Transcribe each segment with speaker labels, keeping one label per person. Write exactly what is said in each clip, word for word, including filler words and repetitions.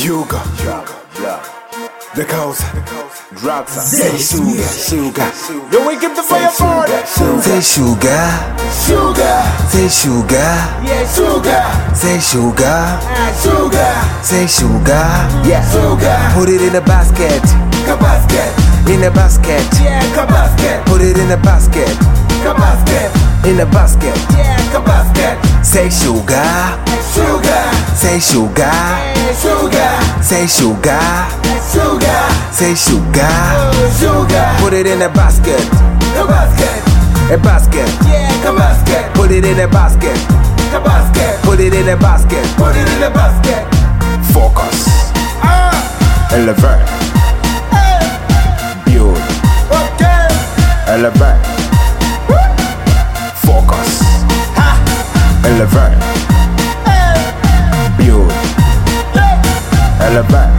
Speaker 1: Yuga, the cause, drugs, say sugar, sugar.
Speaker 2: Yo, we keep the fire burning.
Speaker 1: Say sugar,
Speaker 2: Sugar,
Speaker 1: say sugar,
Speaker 2: yeah, sugar,
Speaker 1: say sugar,
Speaker 2: ah, sugar,
Speaker 1: say sugar.
Speaker 2: yeah, sugar.
Speaker 1: Put it in a basket,
Speaker 2: Kabasket,
Speaker 1: in a basket.
Speaker 2: yeah, kabasket,
Speaker 1: Put it in a basket,
Speaker 2: kabasket,
Speaker 1: in a basket.
Speaker 2: yeah, kabasket.
Speaker 1: Say sugar,
Speaker 2: Sugar,
Speaker 1: say sugar,
Speaker 2: eh, sugar,
Speaker 1: say sugar,
Speaker 2: sugar,
Speaker 1: say sugar.
Speaker 2: oh, sugar.
Speaker 1: Put it in a basket,
Speaker 2: Kabasket,
Speaker 1: a basket.
Speaker 2: yeah, kabasket,
Speaker 1: Put it in a basket,
Speaker 2: kabasket.
Speaker 1: put it in a basket.
Speaker 2: Put it in the basket.
Speaker 1: Focus,
Speaker 2: Ah,
Speaker 1: elevate, build,
Speaker 2: okay.
Speaker 1: elevate. Focus, elevate, build, elevate.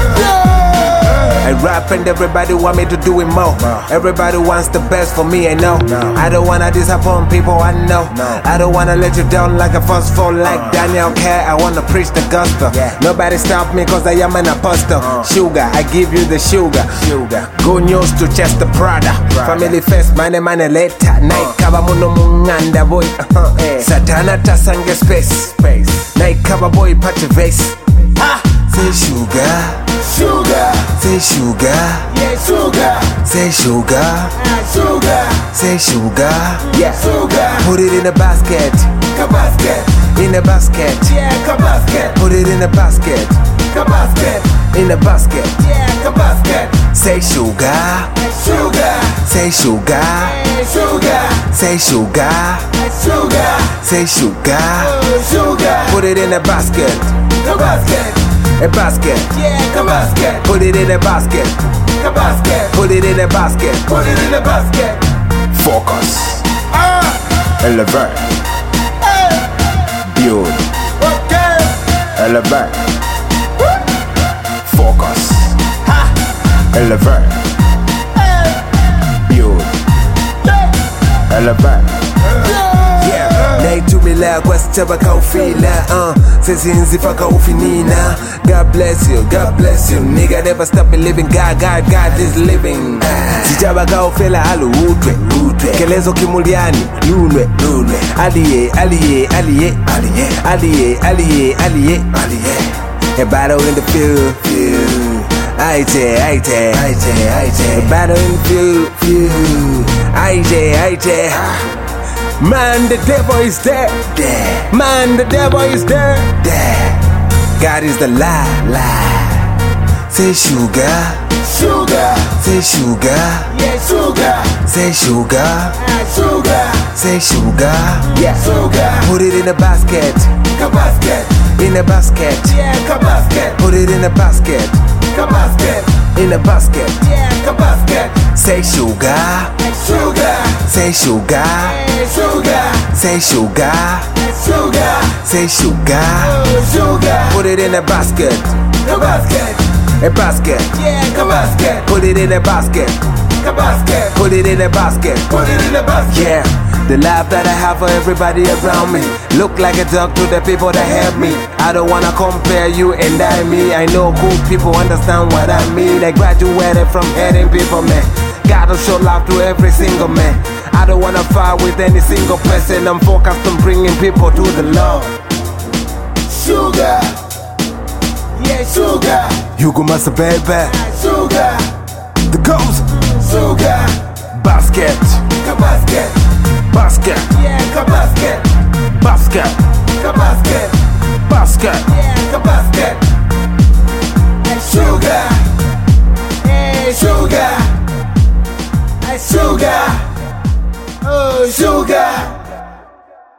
Speaker 1: I rap and everybody want me to do it more. Everybody wants the best for me, I know. I don't wanna disappoint people, I know. I don't wanna let you down like a first fall like Daniel Care. I wanna preach the gospel. Nobody stop me cause I am an apostle. Sugar, I give you the sugar. Good news to Chester Prada. Family first, money money later. Night kaba muno munganda boy. Satana tasange space. Night kaba boy patch vase. Say sugar.
Speaker 2: Sugar,
Speaker 1: Say sugar,
Speaker 2: yeah, sugar,
Speaker 1: say sugar,
Speaker 2: ah, sugar,
Speaker 1: say sugar.
Speaker 2: yeah, sugar.
Speaker 1: Put it in a basket,
Speaker 2: Kabasket,
Speaker 1: in a basket.
Speaker 2: yeah, kabasket,
Speaker 1: Put it in a basket,
Speaker 2: kabasket,
Speaker 1: in a basket.
Speaker 2: yeah, kabasket.
Speaker 1: Say sugar,
Speaker 2: Sugar,
Speaker 1: say sugar,
Speaker 2: eh, sugar,
Speaker 1: say sugar,
Speaker 2: sugar,
Speaker 1: say sugar.
Speaker 2: oh, sugar.
Speaker 1: Put it in a basket,
Speaker 2: Kabasket,
Speaker 1: a basket.
Speaker 2: yeah, kabasket,
Speaker 1: Put it in a basket,
Speaker 2: kabasket.
Speaker 1: put it in a basket.
Speaker 2: Put it in the basket.
Speaker 1: Focus,
Speaker 2: Ah,
Speaker 1: elevate,
Speaker 2: hey,
Speaker 1: build,
Speaker 2: okay.
Speaker 1: elevate. Focus, elevate, build, elevate. Yeah, naitumila kwa sitaba kaufila uh, sesinzi faka ufinina. God bless you, God bless you. Nigga never stop believing God, God, God is living. Sitaba kaufela alu utwe, kelezo kimuliani, lunwe, aliye, aliye, aliye, aliye, aliye, aliye, a battle in the field, field. Aite, aite, aite, aite. A battle in the field, field. Aite, aite. Man, the devil is there. There. Man, the devil is there. There. God is the lie, lie. Say sugar,
Speaker 2: Sugar,
Speaker 1: say sugar,
Speaker 2: yeah, sugar,
Speaker 1: say sugar,
Speaker 2: ah, sugar,
Speaker 1: say sugar.
Speaker 2: yeah, sugar.
Speaker 1: Put it in a basket,
Speaker 2: Kabasket,
Speaker 1: in a basket.
Speaker 2: yeah, kabasket,
Speaker 1: Put it in a basket,
Speaker 2: kabasket,
Speaker 1: in a basket.
Speaker 2: yeah, kabasket.
Speaker 1: Say sugar,
Speaker 2: Sugar,
Speaker 1: say sugar,
Speaker 2: eh, sugar,
Speaker 1: say sugar,
Speaker 2: sugar,
Speaker 1: say sugar.
Speaker 2: oh, sugar.
Speaker 1: Put it in a basket,
Speaker 2: Kabasket,
Speaker 1: a basket.
Speaker 2: yeah, kabasket,
Speaker 1: Put it in a basket,
Speaker 2: kabasket.
Speaker 1: put it in a basket.
Speaker 2: Put it in the basket.
Speaker 1: Yeah, the life that I have for everybody around me. Look like a dog to the people that help me. I don't wanna compare you and I me. I know good people understand what I mean. I graduated from hating people, man. Gotta show love to every single man. I don't wanna fight with any single person. I'm focused on bringing people to the Lord.
Speaker 2: Sugar, yeah, sugar,
Speaker 1: You go must baby.
Speaker 2: sugar,
Speaker 1: The ghost.
Speaker 2: sugar.
Speaker 1: Basket,
Speaker 2: Kabasket,
Speaker 1: basket,
Speaker 2: yeah, kabasket,
Speaker 1: basket,
Speaker 2: kabasket,
Speaker 1: basket.
Speaker 2: yeah, kabasket. And sugar, hey, sugar, and sugar, oh, sugar.